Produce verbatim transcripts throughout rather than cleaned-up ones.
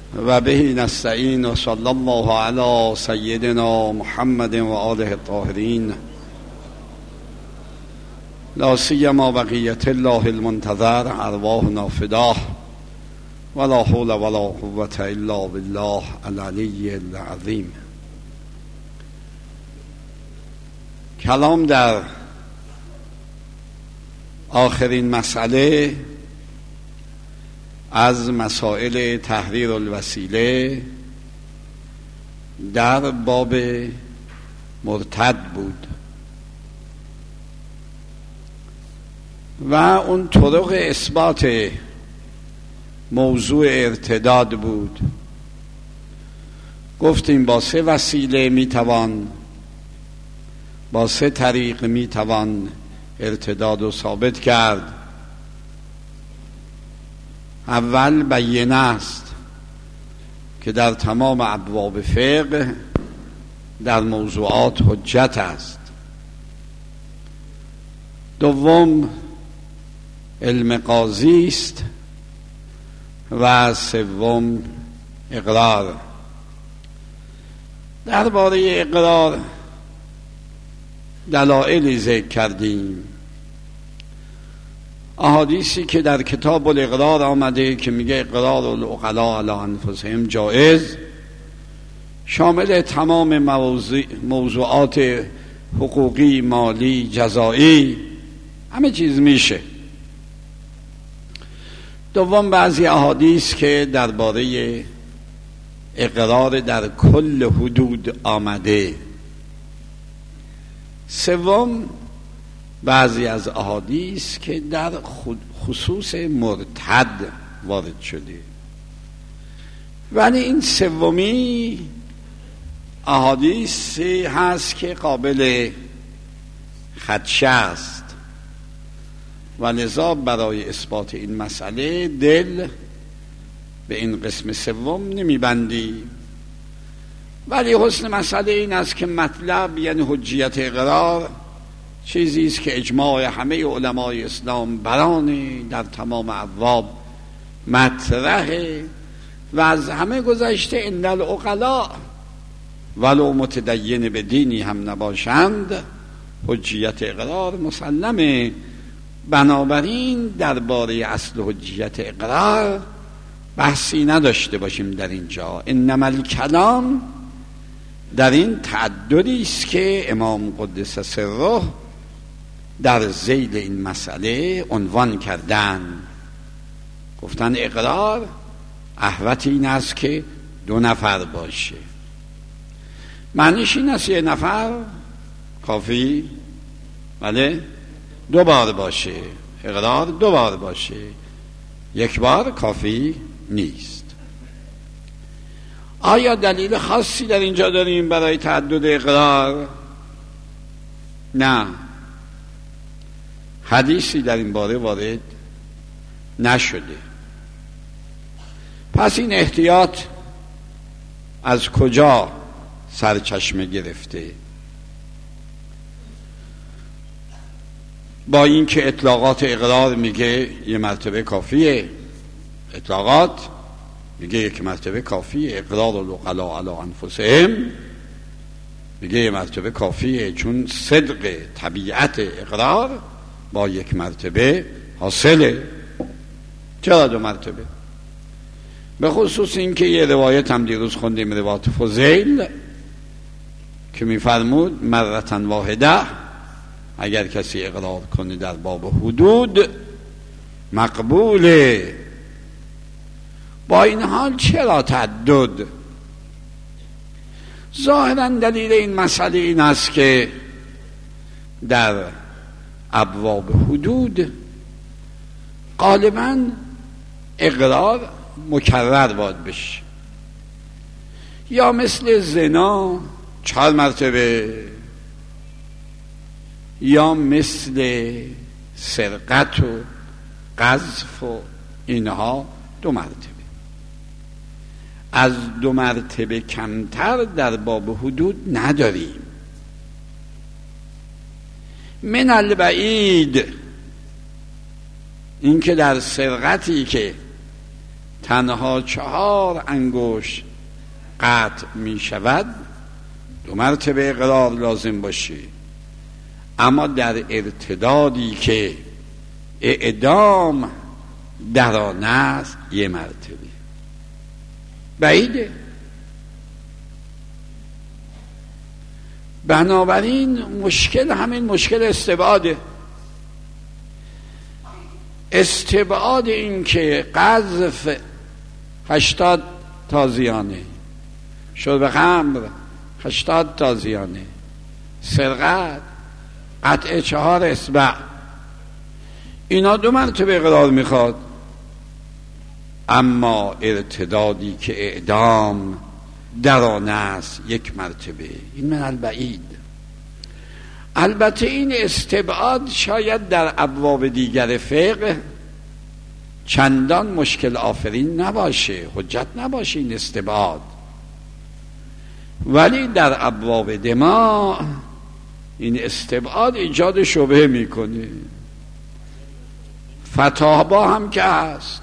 و به نستعین و صلی الله علی سیدنا محمد و آله الطاهرین لا سیما بقیت الله المنتظر ارواحنا فداه ولا حول ولا قوة الا بالله العلی العظیم. کلام در آخرین مسئله از مسائل تحریر الوسیله در باب مرتد بود و اون طرق اثبات موضوع ارتداد بود. گفتیم با سه وسیله میتوان با سه طریق میتوان ارتداد رو ثابت کرد. اول بیانه است که در تمام ابواب فقه در موضوعات حجت است. دوم علم قاضی است و سوم اقرار. درباره اقرار دلایلی ذکر کردیم. احادیثی که در کتاب الاقرار آمده که میگه اقرار العقلاء علی انفسهم جایز، شامل تمام موضوع موضوعات حقوقی، مالی، جزایی، همه چیز میشه. دوم بعضی احادیث که درباره اقرار در کل حدود آمده. سوم بعضی از احادیث که در خصوص مرتد وارد شده. ولی این سومی احادیثی هست که قابل خدشه است و لذا برای اثبات این مسئله دل به این قسم سوم نمیبندی. ولی حسن مسئله این است که مطلب یعنی حجیت اقرار چیزی است که اجماع همه علمای اسلام برانه در تمام ابواب مطرحه و از همه گذشته ان العقلاء ولو متدین به دینی هم نباشند حجیت اقرار مسلمه. بنابراین درباره اصل حجیت اقرار بحثی نداشته باشیم در اینجا. انما الکلام در این تعددی است که امام قدس سره در ذیل این مسئله عنوان کردن. گفتن اقرار احوط این است که دو نفر باشه. معنیش این است یه نفر کافی، بله، دو بار باشه. اقرار دو بار باشه، یک بار کافی نیست. آیا دلیل خاصی در اینجا داریم برای تعدد اقرار؟ نه، حدیثی در این باره وارد نشده. پس این احتیاط از کجا سرچشمه گرفته؟ با اینکه اطلاقات اقرار میگه یه مرتبه کافیه، اطلاقات میگه یک مرتبه کافیه، اقرار العقلاء علی انفسهم میگه یه مرتبه کافیه، چون صدق طبیعت اقرار با یک مرتبه حاصله. چرا دو مرتبه؟ به خصوص این که یه روایت هم دیروز خوندیم، روایت فضیل که میفرمود مرتن واحده اگر کسی اقرار کنه در باب حدود مقبوله. با این حال چرا تعدد؟ ظاهرا دلیل این مسئله این است که در ابواب حدود غالبا اقرار مکرر باید بشه، یا مثل زنا چهار مرتبه، یا مثل سرقت و قذف و اینها دو مرتبه. از دو مرتبه کمتر در باب حدود نداریم. من البعید این که در سرقتی که تنها چهار انگشت قطع می شود دو مرتبه اقرار لازم باشه، اما در ارتدادی که اعدام در آن است یه مرتبه بعیده. بنابراین مشکل همین مشکل استبعاده. استبعاد این که قذف هشتاد تازیانه، شرب خمر هشتاد تازیانه، سرقت، قطع چهار اصبع، اینا دو مرتبه اقرار میخواد، اما ارتدادی که اعدام در آن است یک مرتبه. این من البعید. البته این استبعاد شاید در ابواب دیگر فقه چندان مشکل آفرین نباشه، حجت نباشه این استبعاد، ولی در ابواب دماء این استبعاد ایجاد شبهه میکنه. فتاوا هم که هست،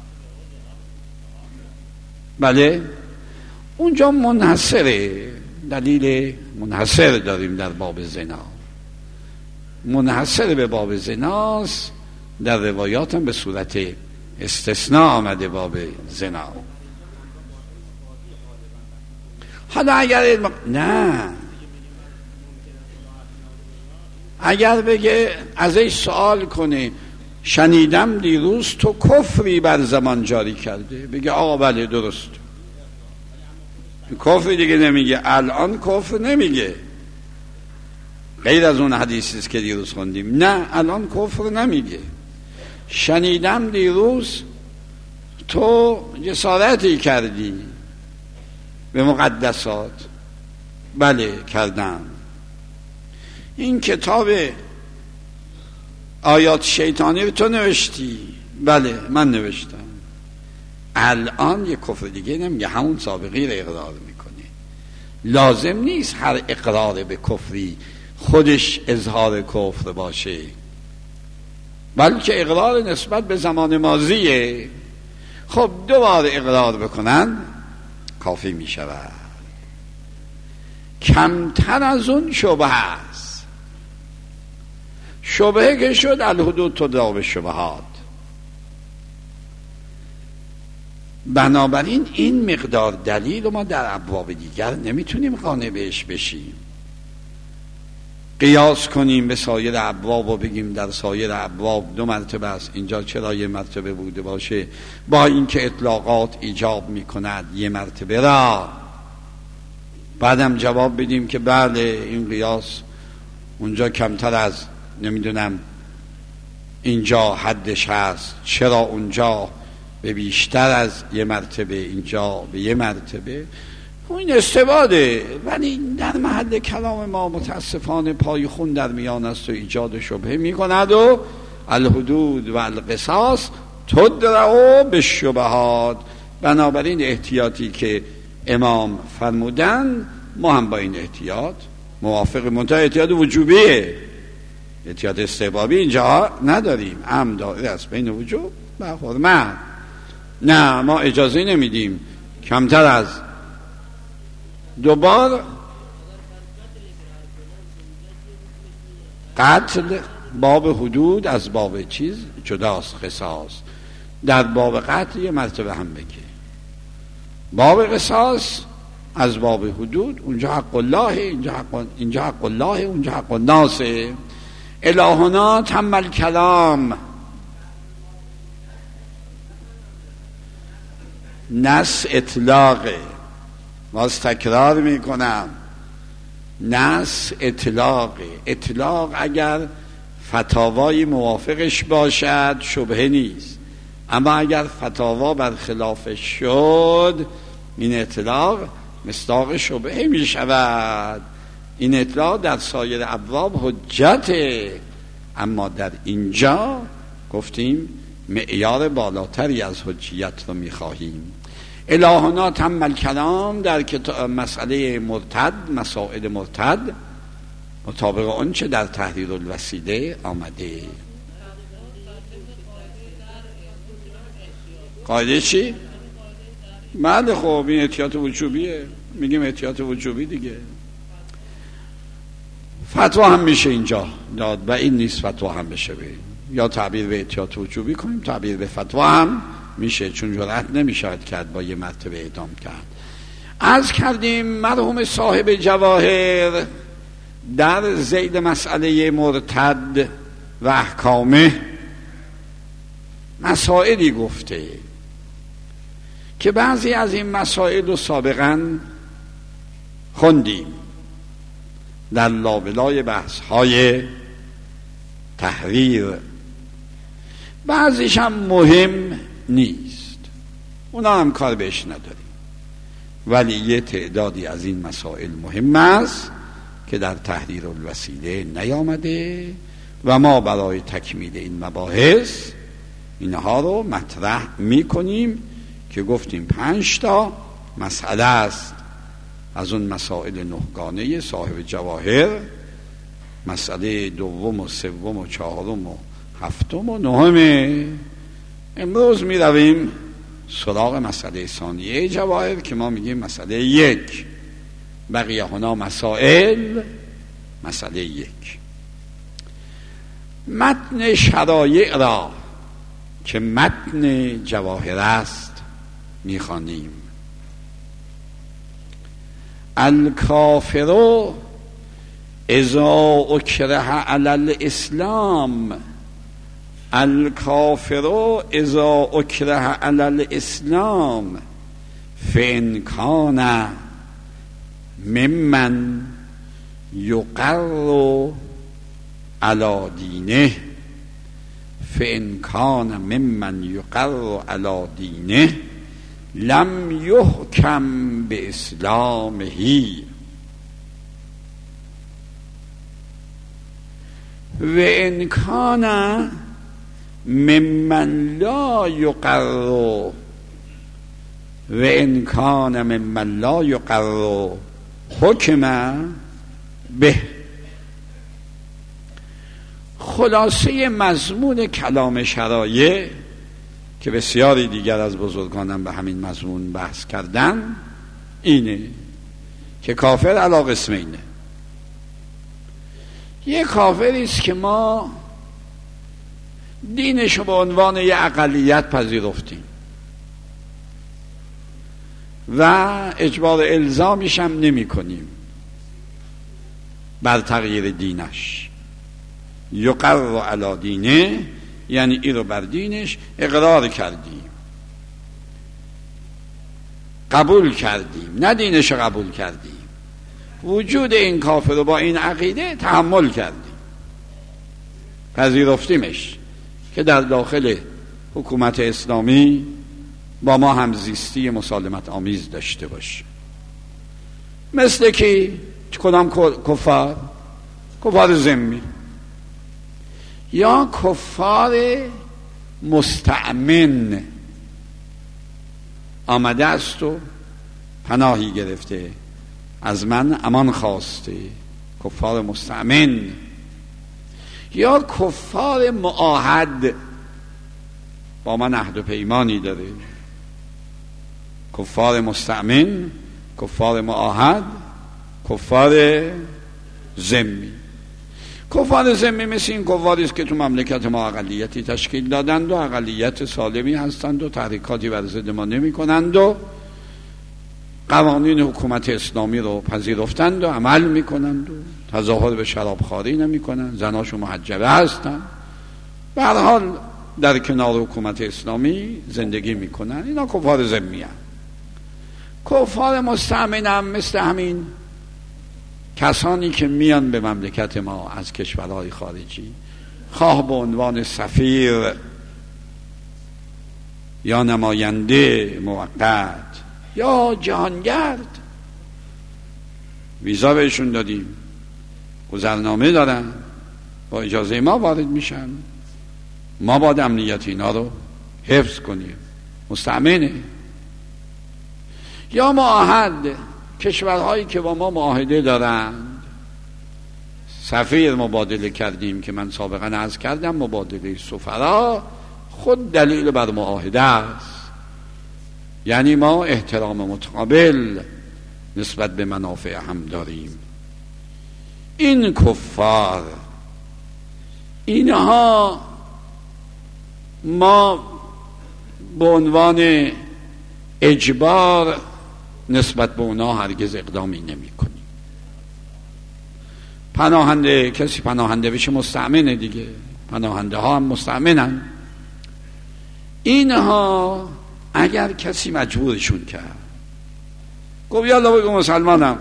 بله اونجا منحصره، دلیل منحصر داریم در باب زنا، منحصر به باب زناست، در روایات هم به صورت استثناء آمده باب زنا. حالا اگر نه اگر بگه ازش سوال کنه شنیدم دیروز تو کفری بر زمان جاری کرده، بگه آقا بله درست، کفر دیگه نمیگه، الان کفر نمیگه، غیر از اون حدیثی است که دیروز خوندیم، نه الان کفر نمیگه. شنیدم دیروز تو جسارتی کردی به مقدسات، بله کردم. این کتاب آیات شیطانی رو تو نوشتی، بله من نوشتم. الان یه کفر دیگه نمیگه، همون سابقی رو اقرار میکنه. لازم نیست هر اقرار به کفری خودش اظهار کفر باشه، بلکه اقرار نسبت به زمان ماضیه. خب دو بار اقرار بکنن کافی میشود، کمتر از اون شبهه است. شبهه که شد الحدود تدعی بالشبهات. بنابراین این مقدار دلیل رو ما در ابواب دیگر نمیتونیم قانع بهش بشیم، قیاس کنیم به سایر ابواب و بگیم در سایر ابواب دو مرتبه است، اینجا چرا یه مرتبه بوده باشه، با اینکه اطلاقات ایجاب میکند یه مرتبه را. بعدم جواب بدیم که بله این قیاس اونجا کمتر از نمیدونم اینجا حدش هست، چرا اونجا به بیشتر از یه مرتبه، اینجا به یه مرتبه. این استباده، ولی در محل کلام ما متاسفانه پای خون در میان است و ایجاد شبهه میکند و الحدود و القصاص تدرعو بالشبهات. بنابراین احتیاطی که امام فرمودن ما هم با این احتیاط موافق، منتها احتیاط وجوبیه، احتیاط استحبابی اینجا نداریم. ام داره است بین وجوب و حرمت. نه ما اجازه نمیدیم کمتر از دوبار قتل. باب حدود از باب چیز جداست، قصاص. در باب قتل یه مرتبه هم بگه، باب قصاص از باب حدود اونجا حق الله، اینجا حق, اینجا حق الله، اونجا حق الناس. الهنا تم الکلام. نص اطلاقه، باز تکرار میکنم، نص اطلاقه. اطلاق اگر فتاوای موافقش باشد شبهه نیست، اما اگر فتاوا بر خلافش شد این اطلاق مصداق شبهه می شود. این اطلاق در سایر ابواب حجته، اما در اینجا گفتیم معیار بالاتری از حجیت رو می خواهیم. الهنا تم الکلام در مسئله مرتد، مسائل مرتد مطابق آنچه در تحریر الوسیله آمده. قاعده چی؟ بله خب این احتیاط وجوبیه، میگیم احتیاط وجوبی دیگه. فتوا هم میشه اینجا داد و این نیست فتوا هم بشه بریم. یا تعبیر به احتیاط وجوبی کنیم، تعبیر به فتوا هم میشه، چون جرأت نمیشود کرد با یه مرتبه اعدام کرد. عرض کردیم مرحوم صاحب جواهر در ذیل مسئله مرتد و احکامه مسائلی گفته که بعضی از این مسائل رو سابقا خوندیم در لابلای بحث های تحریر، بعضیش هم مهم نیست، اونا هم کار بهش نداریم، ولی یه تعدادی از این مسائل مهم است که در تحریر الوسیله نیامده و ما برای تکمیل این مباحث اینها رو مطرح میکنیم که گفتیم پنج تا مسئله است از اون مسائل نهگانه صاحب جواهر، مسئله دوم و سوم و چهارم و هفتم و نهم. امروز می رویم سراغ مسئله ثانیه جواهر که ما میگیم مسئله یک، بقیه هنا مسائل مسئله یک. متن شرایع را که متن جواهر است میخوانیم. الکافر اذا اکره علی الاسلام، الکافر اذا اکره علی الاسلام فان کان ممن یقر علی دینه، فان کان ممن یقر علی دینه لم یحکم به اسلامه و ان کان ممن لا یقر و ان کان ممن لا یقر حکم به. خلاصه مضمون کلام شرایع که بسیاری دیگر از بزرگانم به همین مضمون بحث کردن اینه که کافر علی قسمینه. یه کافری است که ما دینشو به عنوان یه اقلیت پذیرفتیم و اجبار الزامش هم نمی کنیم بر تغییر دینش. یقر علی دینه یعنی این رو بر دینش اقرار کردیم، قبول کردیم، نه دینش رو قبول کردیم، وجود این کافر رو با این عقیده تحمل کردیم، پذیرفتیمش که در داخل حکومت اسلامی با ما همزیستی مسالمت آمیز داشته باشه. مثل کی؟ کدام کفار؟ کفار ذمی یا کفار مستأمن آمده است و پناهی گرفته، از من امان خواسته، کفار مستأمن. یا کفار معاهد، با من عهد و پیمانی داره، کفار مستأمن، کفار معاهد، کفار ذمی. کفار ذمی مثل این کفاری است که تو مملکت ما اقلیتی تشکیل دادند و اقلیت سالمی هستند و تحریکاتی بر ضد ما نمی کنند و قوانین حکومت اسلامی رو پذیرفتند و عمل می کنند و تظاهر به شرابخواری نمی کنند، زناشو محجبه هستند، به هر حال در کنار حکومت اسلامی زندگی می کنند. اینا کفار ذمی هستند. کفار مستأمن هم مثل همین کسانی که میان به مملکت ما از کشورهای خارجی، خواه به عنوان سفیر یا نماینده موقت یا جهانگرد، ویزا بهشون دادیم، گذرنامه دارن، با اجازه ما وارد میشن، ما باید امنیت اینا رو حفظ کنیم. مستأمنه. یا معاهد، کشورهایی که با ما معاهده دارند، سفیر مبادله کردیم که من سابقا عرض کردم مبادله سفرا خود دلیل بر معاهده است. یعنی ما احترام متقابل نسبت به منافع هم داریم. این کفار، اینها ما به عنوان اجبار نسبت به اونا هرگز اقدامی نمی کنیم. پناهنده، کسی پناهنده بشه مستأمنه دیگه، پناهنده ها هم مستأمنن. اینها اگر کسی مجبورشون کرد، گفت یالا بگو مسلمانم،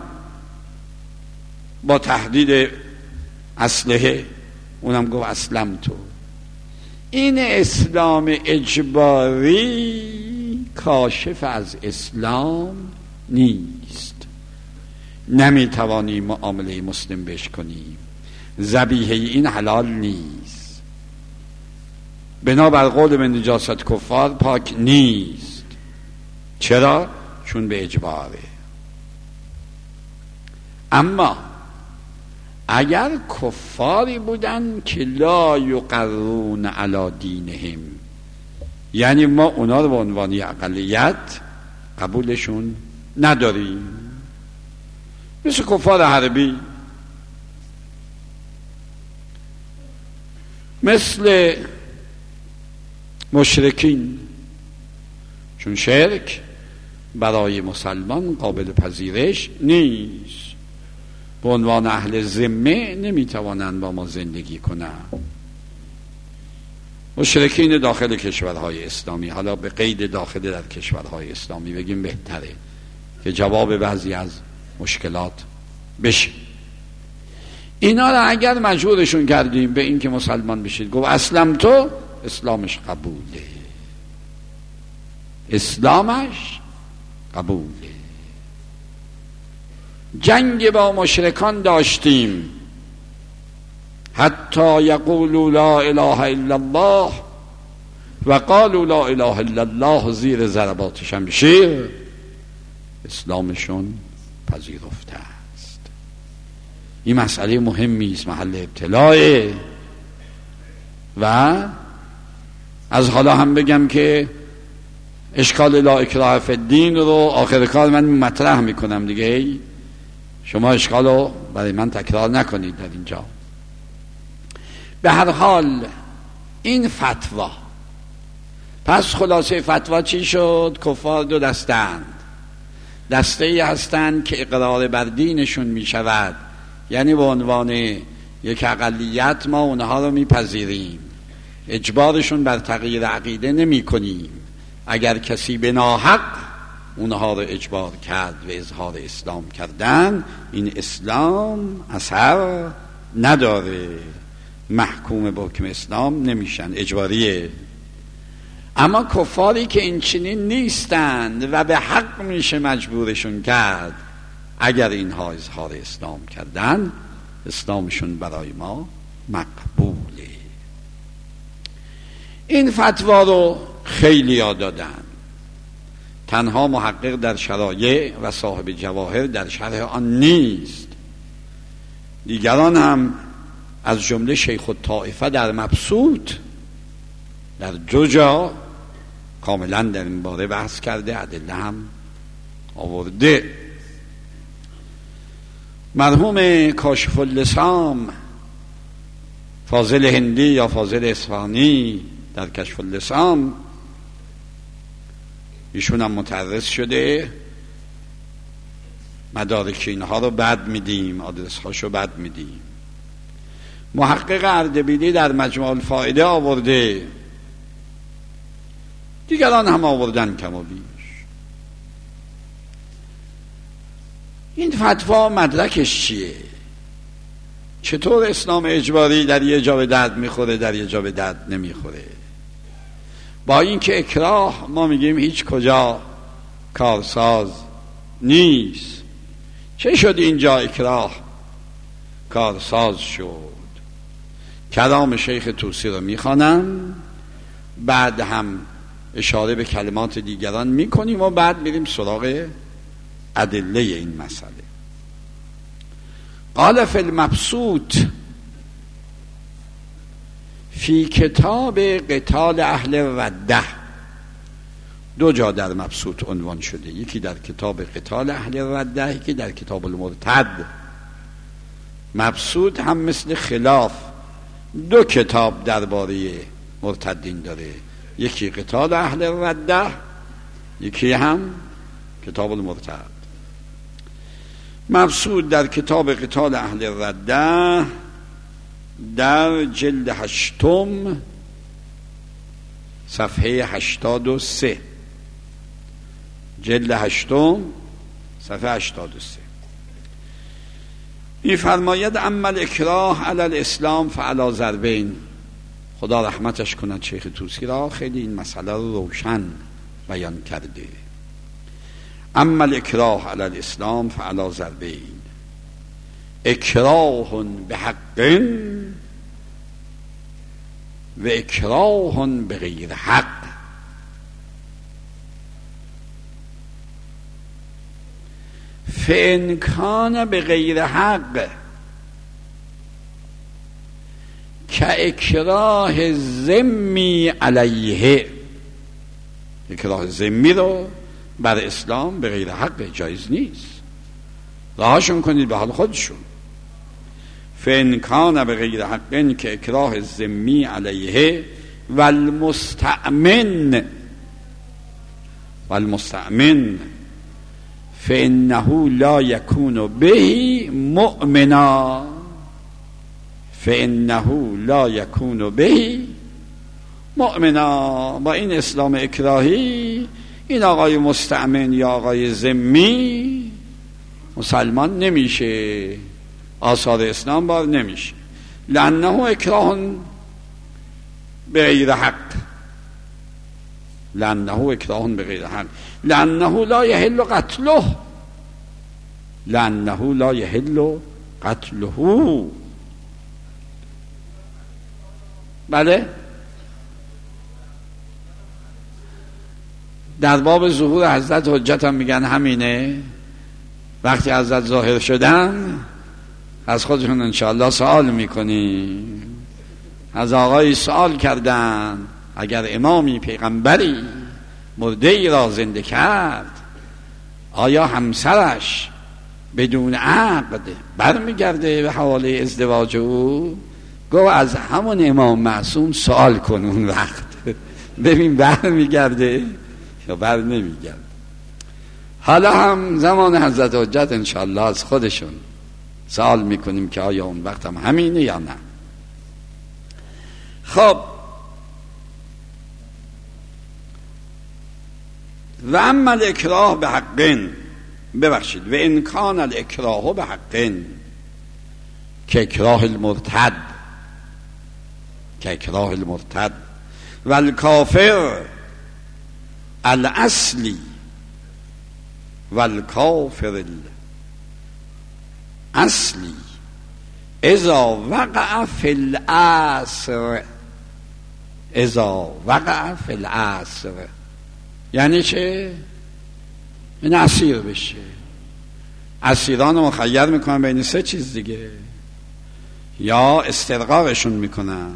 با تهدید اسلحه، اونم گفت اسلم تو، این اسلام اجباری کاشف از اسلام نیست. نمیتوانیم معامله مسلم بهش کنیم، ذبیحه این حلال نیست، بنابر قول من نجاست کفار پاک نیست. چرا؟ چون به اجباره. اما اگر کفاری بودن که لا یقرون علی دینهم، یعنی ما اونا رو به عنوان اقلیت قبولشون نداریم، مثل کفار حربی، مثل مشرکین، چون شرک برای مسلمان قابل پذیرش نیست. به عنوان اهل ذمه نمیتوانند با ما زندگی کنند. مشرکین داخل کشورهای اسلامی، حالا به قید داخل در کشورهای اسلامی بگیم بهتره که جواب بعضی از مشکلات بشه. اینا را اگر مجبورشون کردیم به این که مسلمان بشید، گفت اسلم تو، اسلامش قبوله، اسلامش قبوله. جنگ با مشرکان داشتیم حتی یقولوا لا اله الا الله و قالوا لا اله الا الله، زیر ضربات شمشیر اسلامشون پذیرفته است. این مسئله مهمی است، محل ابتلاه. و از حالا هم بگم که اشکال لا اکراه فی الدین رو آخر کار من مطرح میکنم دیگه، شما اشکال رو برای من تکرار نکنید در اینجا. به هر حال این فتوا، پس خلاصه فتوا چی شد؟ کفار دو دستند، دسته ای هستند که اقرار بر دینشون می شود، یعنی به عنوان یک اقلیت ما اونها رو میپذیریم، اجبارشون بر تغییر عقیده نمی کنیم. اگر کسی به ناحق اونها رو اجبار کرد و اظهار اسلام کردن، این اسلام اثر نداره، محکوم به حکم اسلام نمیشن، اجباریه. اما کفاری که این چنین نیستند و به حق میشه مجبورشون کرد، اگر اینها اظهار اسلام کردن، اسلامشون برای ما مقبوله. این فتوا رو خیلی ها دادن، تنها محقق در شرایع و صاحب جواهر در شرح آن نیست، دیگران هم از جمله شیخ الطائفه در مبسوط در دو جا کاملا در این باره بحث کرده، ادله هم آورده. مرحوم کاشف اللسام فاضل هندی یا فاضل اصفهانی در کشف اللسام، ایشون هم متعرض شده، مدارک اینها رو بعد میدیم، آدرس هاشو بعد میدیم. محقق اردبیلی در مجموع الفائده آورده، دیگران هم آوردن کم و بیش. این فتوا مدرکش چیه؟ چطور اسلام اجباری در یه جا به درد میخوره، در یه جا به درد نمیخوره؟ با اینکه اکراه ما میگیم هیچ کجا کارساز نیست، چه شد اینجا اکراه کارساز شد؟ کلام شیخ طوسی رو میخوانم، بعد هم اشاره به کلمات دیگران میکنیم و بعد میریم سراغ ادله این مسئله. قال فی المبسوط فی کتاب قتال اهل رده دو جا در مبسوط عنوان شده، یکی در کتاب قتال اهل رده، یکی در کتاب المرتد. مبسوط هم مثل خلاف دو کتاب درباره مرتدین داره، یکی قتال اهل رده، یکی هم کتاب المرتد. مبسوط در کتاب قتال اهل رده در جلد هشتم صفحه هشتاد و سه، جلد هشتم صفحه هشتاد و سه این فرماید اما الاکراه علی الاسلام فعلی ضربین. خدا رحمتش کند شیخ طوسی را، خیلی این مسئله رو روشن بیان کرده. اما الاکراه علی الاسلام فعلی ضربین، اکراه به حق و اکراه به غیر حق. فإن کان به غیر حق که اکراه ذمی علیه، اکراه ذمی رو بر اسلام به غیر حق جایز نیست، رهاشون کنید به حال خودشون. فإن کان به غیر حق که اکراه ذمی علیه والمستأمن والمستأمن فإنه لا يكون به مؤمنا، فإنه لا يكون به مؤمنا. با این اسلام اکراهی این آقای مستأمن یا آقای ذمی مسلمان نمیشه، آثار اسلام بار نمیشه. لأنه اکراه به غیر حق، لأنه اکراه به غیر حق، لأنه لا يحل قتله، لأنه لا يحل قتله. بله، در باب ظهور حضرت حجت هم میگن همینه. وقتی حضرت ظاهر شدن از خودشون انشاءالله سوال میکنیم. از آقای سوال کردن اگر امامی پیغمبری مرده ای را زنده کرد آیا همسرش بدون عقد برمیگرده به حواله ازدواج او؟ گو از همون امام معصوم سوال کن اون وقت ببین برمیگرده یا بر نمیگرده. حالا هم زمان حضرت حجت انشاءالله از خودشون سوال میکنیم که آیا اون وقت هم همینه یا نه. خب، و اما الاکراه به حقن، ببخشید، و ان کان الاکراه به حقن که اکراه المرتد، که اکراه المرتد و الکافر الاصلی و الکافر الاصلی اذا وقع فی العصر، اذا وقع فی العصر یعنی چه؟ این اسیر بشه. اسیران رو مخیر میکنن بین سه چیز دیگه، یا استرقاقشون میکنن،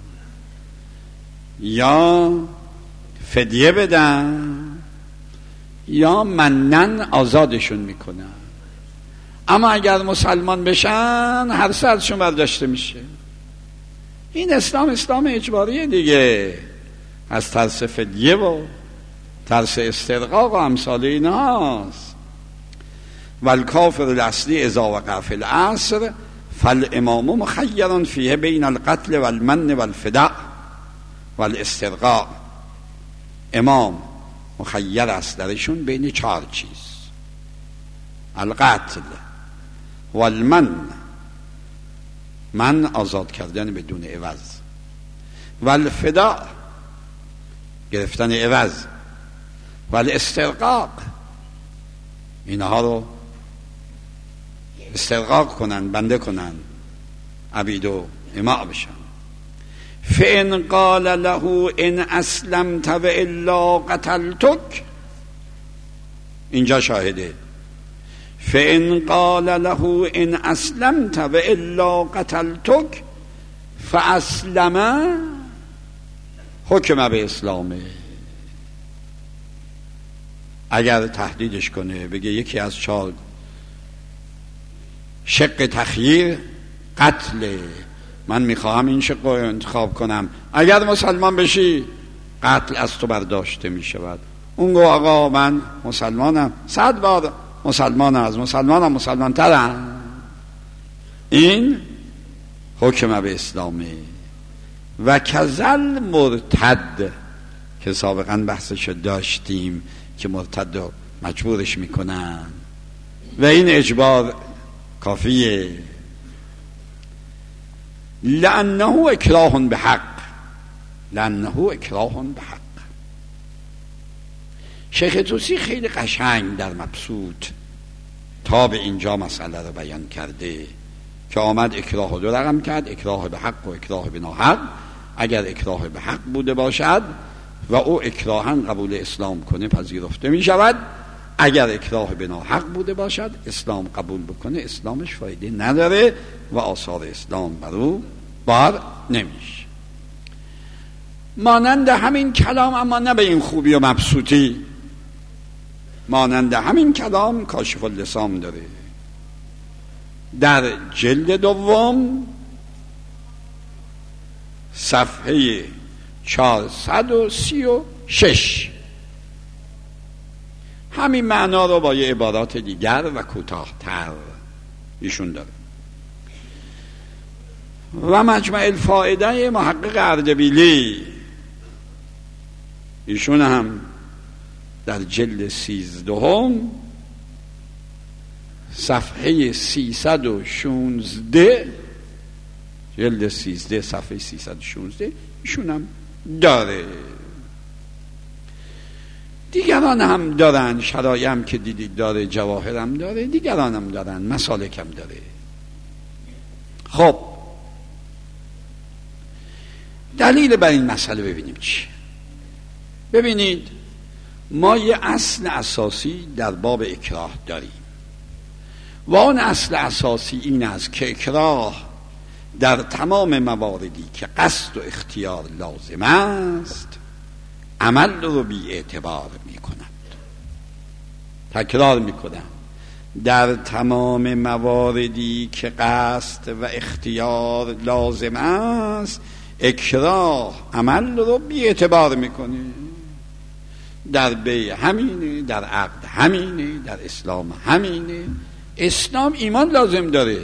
یا فدیه بدن، یا منن آزادشون میکنن. اما اگر مسلمان بشن هر سه ازشون برداشته میشه. این اسلام اسلام اجباریه دیگه، از ترس فدیه و ترس استرقاق و امثال ایناست. والکافر الاصلی اذا وقع فی العصر فالامام مخیر فیه بین القتل والمن والفداء والاسترقاق. امام مخیر است درشون بین چهار چیز: القتل والمن، من آزاد کردن بدون عوض، والفداء گرفتن عوض، والاسترقاق اینها رو استرقاق کنن، بنده کنن، عبید و اماء بشن. فإن قال له ان اسلمت و الا قتلتك، اینجا شاهده. فإن قال له ان اسلمت و الا قتلتك فاسلم، حکم به اسلامه. اگر تهدیدش کنه بگه یکی از چهار شق تخییر قتل، من میخواهم این شق رو انتخاب کنم، اگر مسلمان بشی قتل از تو برداشته میشود. اون گو آقا من مسلمانم، صد بار مسلمانم، از مسلمانم مسلمان ترم. این حکم به اسلامه. و کزل مرتد که سابقا بحثش داشتیم که مرتد رو مجبورش میکنن و این اجبار کافیه. لأنه اکراه به حق، لأنه اکراه به حق. شیخ طوسی خیلی قشنگ در مبسوط تا به اینجا مسئله رو بیان کرده که آمد اکراه رو دو رقم کرد، اکراه به حق و اکراه به ناحق. اگر اکراه به حق بوده باشد و او اکراهاً قبول اسلام کنه پذیرفته می شود، اگر اکراه به ناحق بوده باشد اسلام قبول بکنه اسلامش فایده نداره و آثار اسلام بر او بار نمیشه. مانند همین کلام، اما نه به این خوبی و مبسوطی، مانند همین کلام کاشف اللسان داره در جلد دوم صفحه چهارصد و سی و شش همین معنا رو با یه عبارات دیگر و کوتاه‌تر ایشون داره. و مجمع الفائده محقق اردبیلی ایشون هم در جلد سیزدهم صفحه سیصد و شانزده، جلد سیزده صفحه سیصد و شانزده ایشون هم داره. دیگران هم دارن، شرایم که دیدید داره، جواهر هم داره، دیگران هم دارن، مسالک هم داره. خب دلیل بر این مسئله ببینیم چی. ببینید ما یه اصل اساسی در باب اکراه داریم و اون اصل اساسی این است که اکراه در تمام مواردی که قصد و اختیار لازم است عمل رو بی اعتبار می کند. تکرار می کنم، در تمام مواردی که قصد و اختیار لازم است اکراه عمل رو بی اعتبار می کنه. در بیع همینه، در عقد همینه، در اسلام همینه. اسلام ایمان لازم داره،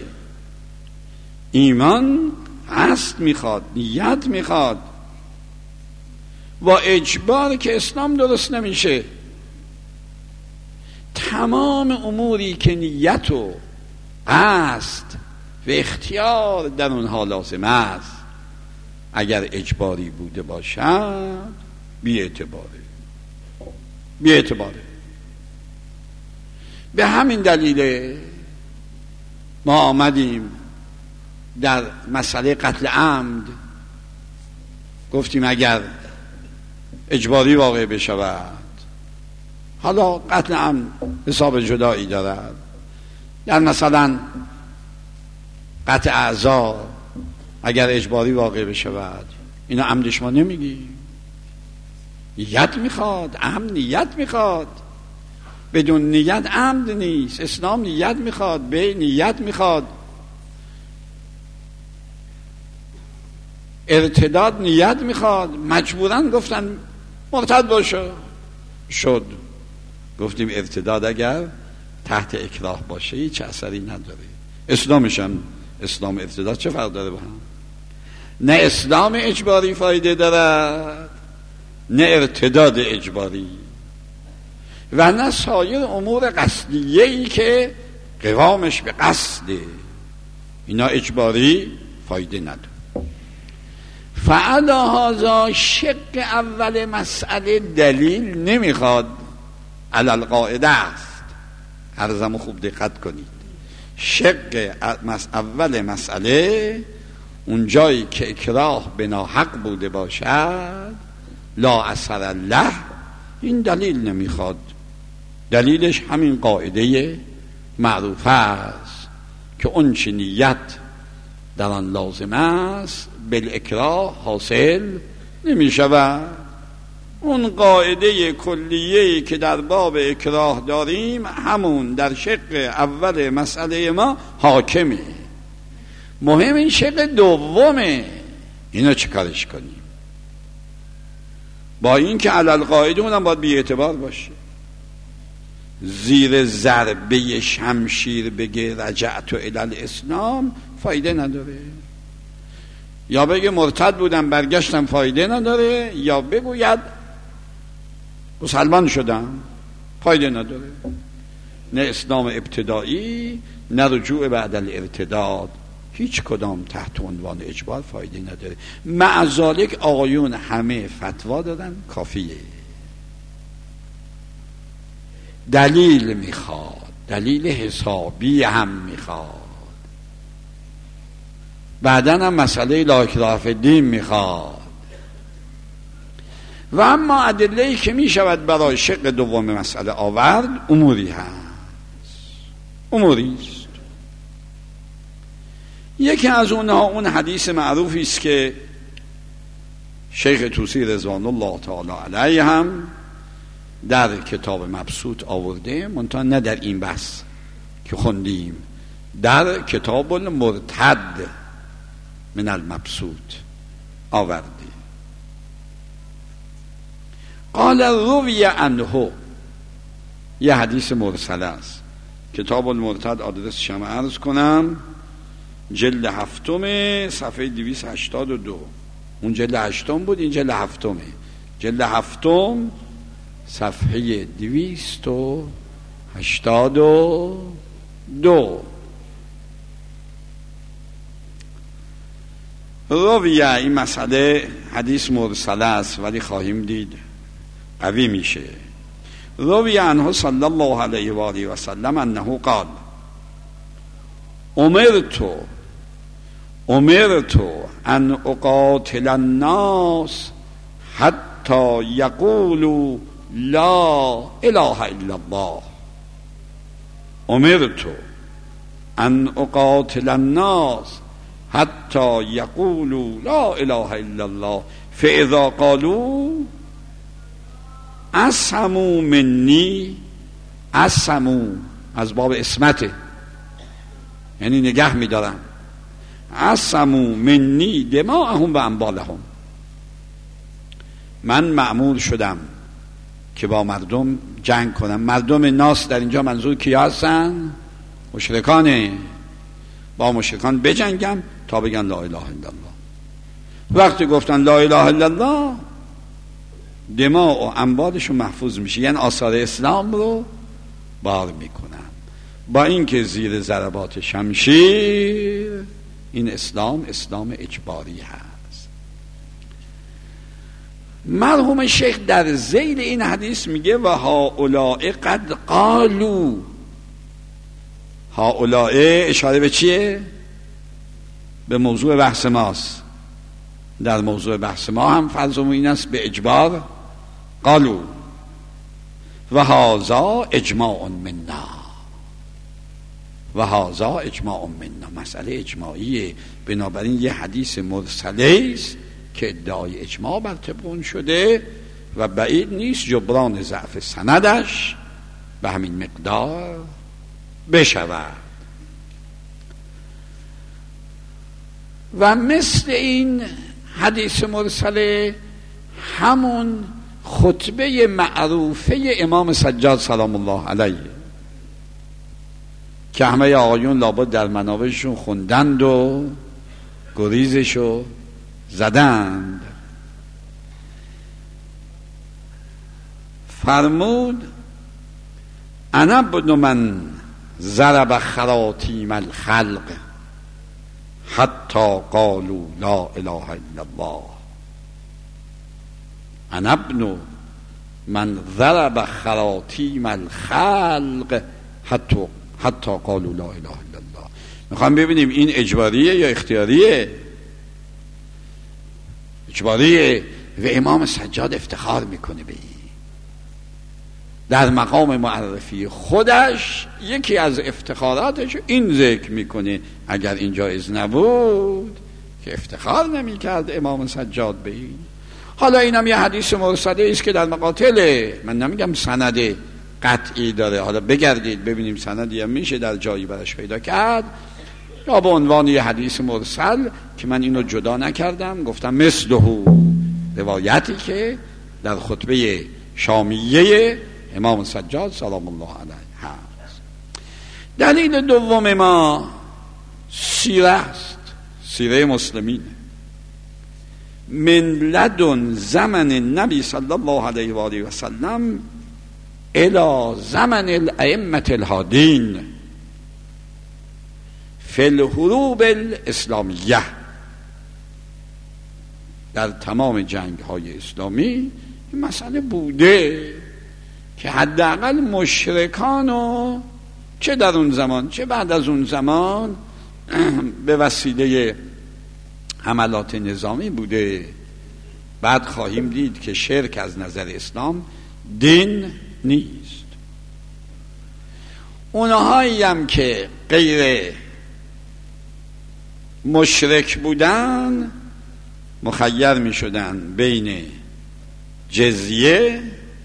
ایمان قصد میخواد، نیت میخواد. و اجبار که اسلام درست نمیشه. تمام اموری که نیت و قصد و اختیار در اونها لازم است اگر اجباری بوده باشد بی اعتباره، بی اعتباره. به همین دلیل ما آمدیم در مسئله قتل عمد گفتیم اگر اجباری واقع بشود، حالا قتل عمد حساب جدایی دارد، در مثلا قطع اعضا اگر اجباری واقع بشود اینا عمدش ما نمیگیم، نیت میخواد، عمد نیت میخواد. بدون نیت عمد نیست. اسلام نیت میخواد، به نیت میخواد، ارتداد نیت میخواد. مجبورن گفتن مرتد باشه، شد. گفتیم ارتداد اگر تحت اکراه باشه هیچ اثری نداره. اسلامش هم، اسلام ارتداد چه فرق داره با هم؟ نه اسلام اجباری فایده دارد نه ارتداد اجباری، و نه سایر امور قصدیه‌ای که قوامش به قصده، اینا اجباری فایده نداره. فعلا هذا شق اول مسئله دلیل نمیخواد، علل قاعده است. عرضمو خوب دقت کنید. شق اول مسئله اون جایی که اکراه به ناحق بوده باشد لا اثر له، این دلیل نمیخواد. دلیلش همین قاعده معروفه است که اون چه نیت در آن لازم است بالاکراه حاصل نمی شود. اون قاعده کلیه‌ای که در باب اکراه داریم همون در شق اول مسئله ما حاکمه. مهم این شق دومه، اینو چه کارش کنیم؟ با این که علل قاعده اونم باید بی اعتبار باشه. زیر ضربه شمشیر بگه رجعت الی الاسلام فایده نداره، یا بگه مرتد بودم برگشتم فایده نداره، یا بگوید مسلمان شدم فایده نداره. نه اسلام ابتدایی نه رجوع بعد الارتداد، هیچ کدام تحت عنوان اجبار فایده نداره. مع ذالک آقایون همه فتوا دادن کافیه. دلیل میخواد، دلیل حسابی هم میخواد، بعدن هم مسئله لا اکراه فی الدین میخواد. و اما ادله‌ای که میشود برای شق دوم مسئله آورد اموری هست، اموری است. یکی از اونها اون حدیث معروفی است که شیخ طوسی رضوان الله تعالی علیه هم در کتاب مبسوط آورده، منتها نه در این بحث که خوندیم، در کتاب المرتد من المبسوط آورده. قال روی عنه، یه حدیث مرسل است. کتاب المرتد آدرسش هم عرض کنم، جلد هفتم صفحه دویست و هشتاد و دو. اون جلد هشتم بود، این جلد هفتمه. جلد هفتم صفحه دویست و هشتاد و دو. رویه، این مسئله حدیث مرسله است ولی خواهیم دید قوی میشه. روی عنه صلی الله علیه و آله و سلم انه قال امرت امرت ان اقاتل الناس حتی یقولوا لا اله الا الله. امرت ان اقاتل الناس حتی یقولوا لا اله الا الله فاذا قالوا اسموا منی، اسموا از باب اسمته یعنی نگه می‌دارن، اسموا منی دماءهم و اموالهم. من مأمور شدم که با مردم جنگ کنم. مردم ناس در اینجا منظور کیا هستن؟ مشرکانه. با مشرکان بجنگم تا بگن لا اله الا الله. وقتی گفتن لا اله الا الله دماء و اموالشون محفوظ میشه، یعنی آثار اسلام رو بار میکنن. با اینکه زیر ضربات شمشیر این اسلام اسلام اجباری هست. مرحوم شیخ در ذیل این حدیث میگه و هؤلاء قد قالوا. هؤلاء اشاره به چیه؟ به موضوع بحث ماست. در موضوع بحث ما هم فرض این است به اجبار قالوا و هذا اجماع منا، و هذا اجماع منا، مسئله اجماعیه. بنابراین یه حدیث مرسله است که ادعای اجماع بر طبق اون شده و بعید نیست جبران ضعف سندش به همین مقدار بشود. و مثل این حدیث مرسله همون خطبه معروفه امام سجاد سلام الله علیه که همه آقایون لابد در منابعشون خوندند و گریزشو زدند. فرمود انا ابن من ضرب خراطیم الخلق حتی قالوا لا اله الا الله. انا ابن من ضرب خراطیم الخلق حتی حتی قالوا لا اله الا الله. میخوام ببینیم این اجباریه یا اختیاریه؟ اجباریه. و امام سجاد افتخار میکنه به این. در مقام معرفی خودش یکی از افتخاراتش این ذکر میکنه. اگر این جایز نبود که افتخار نمیکرد امام سجاد به این. حالا اینم یه حدیث مرسله است که در مقاتل، من نمیگم سند قطعی داره، حالا بگردید ببینیم سندی هم میشه در جایی برش پیدا کرد، یا به عنوان یه حدیث مرسل که من اینو جدا نکردم، گفتم مثله، روایتی که در خطبه شامیه امام سجاد سلام الله علیه هست. دلیل دوم ما سیره است، سیره مسلمین. من لدن زمن النبی صلی الله علیه و آله و سلم الى زمن الائمه الهادین فی الحروب الاسلامیه، در تمام جنگ های اسلامی این مسئله بوده که حداقل مشرکانو چه در اون زمان چه بعد از اون زمان به وسیله حملات نظامی بوده. بعد خواهیم دید که شرک از نظر اسلام دین نیست. اونهایی هم که غیر مشرک بودن مخیر می شدن بین جزیه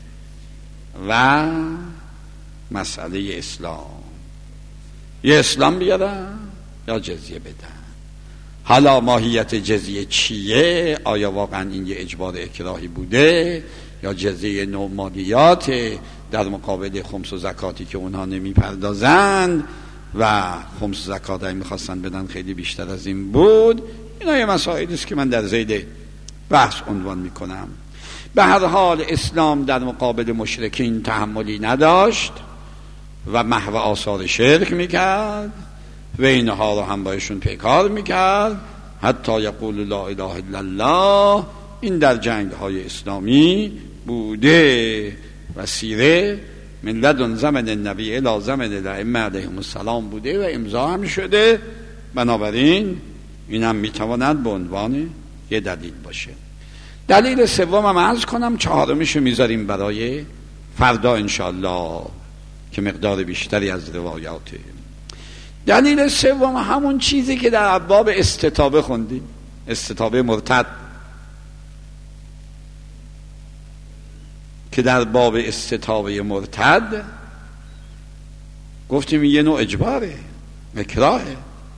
و مسئله اسلام، یا اسلام بیارن یا جزیه بدن. حالا ماهیت جزیه چیه؟ آیا واقعا این یه اجبار اکراهی بوده یا جزیه نوع مالیات در مقابل خمس و زکاتی که اونها نمی پردازند و خمس و زکات هایی میخواستن بدن خیلی بیشتر از این بود؟ اینا یه مسائلی است که من در زید بحث عنوان میکنم. به هر حال اسلام در مقابل مشرکین تحملی نداشت و محو آثار شرک میکرد و اینها رو هم بایشون پیکار میکرد حتی یقول لا اله الا الله. این در جنگ های اسلامی بوده و سیره من لدن زمن النبی الی زمن الائمه علیهم السلام بوده و امضا هم شده. بنابراین این هم میتواند به عنوان یه دلیل باشه. دلیل سوم هم عرض کنم، چهارمیشو میذاریم برای فردا انشاءالله که مقدار بیشتری از روایاته. دلیل سوم همون چیزی که در ابواب استتابه خوندیم، استتابه مرتد، که در باب استتابه مرتد گفتیم یه نوع اجباره، اکراهه.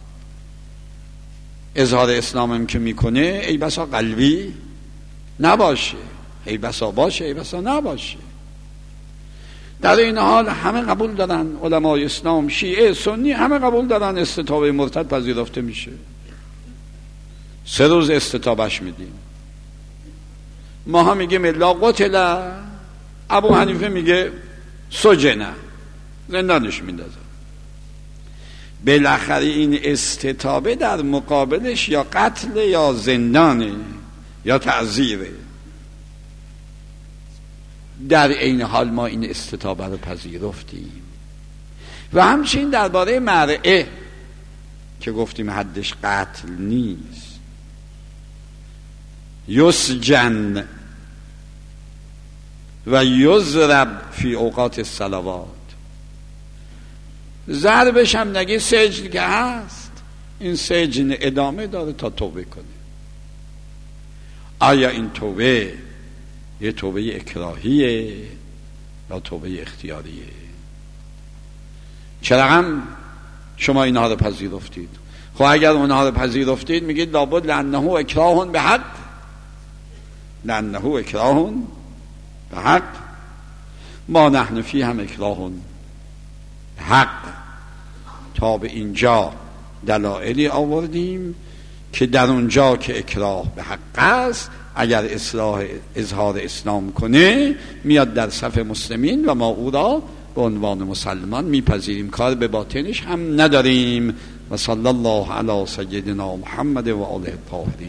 اظهار اسلام هم که میکنه ای بسا قلبی نباشه، ای بسا باشه، ای بسا نباشه. در این حال همه قبول دارن، علمای اسلام، شیعه، سنی، همه قبول دارن استتابه مرتد پذیرفته میشه. سه روز استتابش میدیم. ما هم میگیم لا قتل، ابو حنیفه میگه سجنه، زندانش میندازه. بالاخره این استتابه در مقابلش یا قتل یا زندانه یا تعزیره. در این حال ما این استتابه رو پذیرفتیم. و همچنین درباره مرعه که گفتیم حدش قتل نیست، یسجن و یضرب فی اوقات الصلوات، ضربش هم نگه سجن که هست، این سجن ادامه داره تا توبه کنه. آیا این توبه یه توبه اکراهیه یا توبه اختیاریه؟ چرا هم شما اینها رو پذیرفتید؟ خب اگر اونها رو پذیرفتید میگید لابد لانه اکراه به حق، لانه اکراه به حق، ما نحن فی هم اکراه به حق. تا به اینجا دلایلی آوردیم که در اونجا که اکراه به حق است، اگر اصلاح اظهار اسلام کنه میاد در صف مسلمین و ما او را به عنوان مسلمان میپذیریم، کار به باطنش هم نداریم. و صلی الله علی سیدنا محمد و آله الطاهرین.